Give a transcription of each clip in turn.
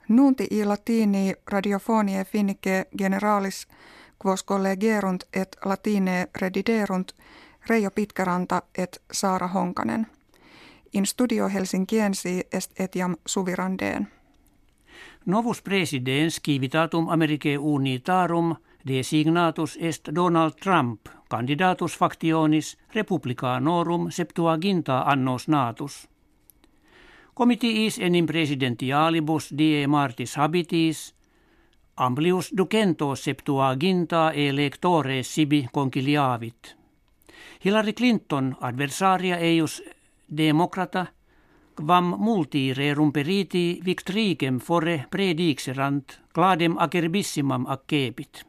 Nunti i latini radiofonie finnike generalis quos collegerunt et latine rediderunt Reijo Pitkäranta et Saara Honkanen. In studio Helsinkiensi est etiam Suvirandeen. Novus presidens civitatum Americae unitarum designatus est Donald Trump, candidatus factionis republicanorum septuaginta annos natus. Comitiis enim presidentialibus die martis habitis, amplius ducentos septuaginta electores sibi conciliavit. Hillary Clinton adversaria eius democrata, quam multi rerum periti victricem fore predixerant, cladem acerbissimam accepit.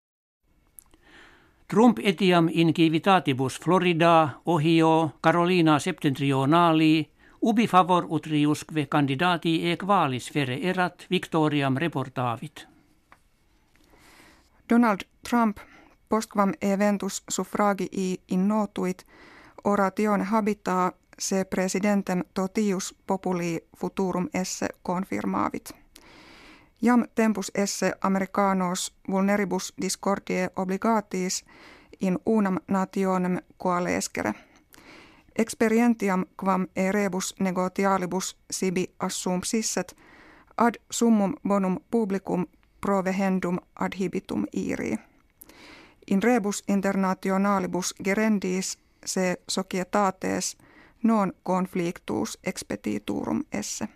Trump etiam in civitatibus Florida, Ohio, Carolina septentrionali, ubi favor utriusque candidati equalis fere erat victoriam reportavit. Donald Trump postquam eventus suffragii innotuit oratione habitaa se presidentem totius populi futurum esse confirmavit. Jam tempus esse Americanos vulneribus discordiae obligatis in unam nationem coalescere. Experientiam quam e rebus negotialibus sibi assumpsisset ad summum bonum publicum provehendum adhibitum iri. In rebus internationalibus gerendis se societates non conflictus expediturum esse.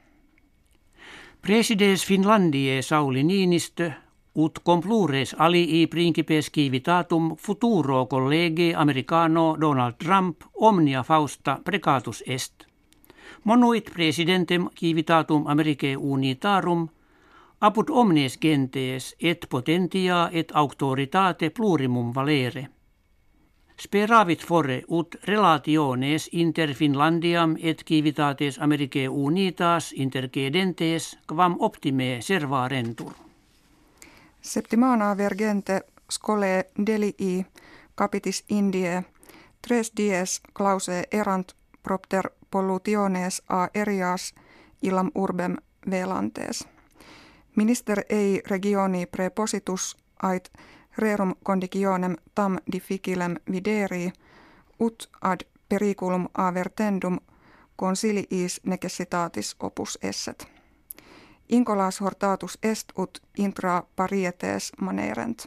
Presides Finlandiae Sauli Niinistö ut complures alii principes civitatum futuro collegi americano Donald Trump omnia fausta precatus est. Monuit presidentem civitatum Americae unitarum apud omnes gentes et potentia et auctoritate plurimum valere. Speravit fore ut relationes inter Finlandiam et civitates Americae unitas intercedentes quam optime servarentur. Septimana vergente scole delii capitis Indiae tres dies clause erant propter pollutiones aerias illam urbem velantes. Minister ei regioni prepositus ait rerum conditionem tam difficilem videri ut ad periculum avertendum consiliis necessitatis opus esset. Incolas hortatus est ut intra parietes manerent.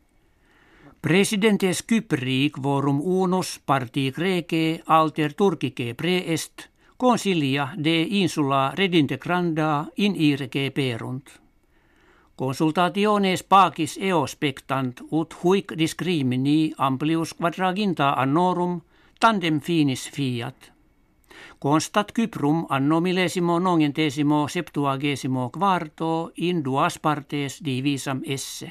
Presidentes Kypri quorum unus partii Graece alter Turcice preest consilia de insula redintegranda in irece perunt. Consultationes pacis eo spectant ut huic discrimini amplius quadraginta annorum tandem finis fiat. Constat Kyprum anno millesimo nongentesimo septuagesimo quarto in duas partes divisam esse.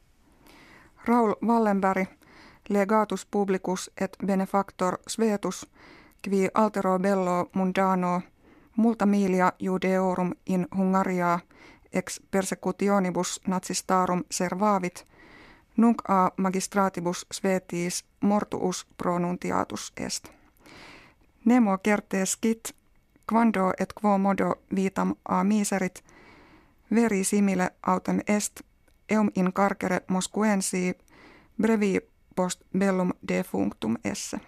Raul Wallenberg, legatus publicus et benefactor Svetus, qui altero bello mundano multa milia judeorum in Hungaria ex persecutionibus nazistarum servavit, nunc a magistratibus Svetis mortuus pronuntiatus est. Nemo certe scit, quando et quo modo vitam a miserit, veri simile autem est, eum in carcere Moscuensi, brevi post bellum defunctum esse.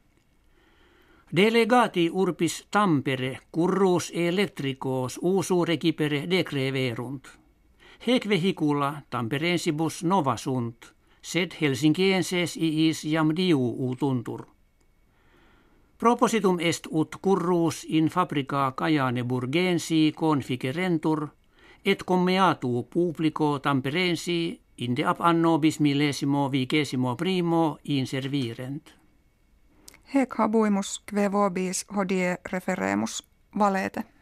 Delegati urbis Tampere currus electricos usu recipere decreverunt. Hec vehicula Tamperensibus nova sunt, sed Helsinkienses iis jam diu utuntur. Propositum est ut currus in fabrica Kajaneburgensi configerentur, et commeatu publico Tamperensi inde ab anno bis millesimo vigesimo primo inservirent. Hec habuimus kve vobis hodie referemus valete.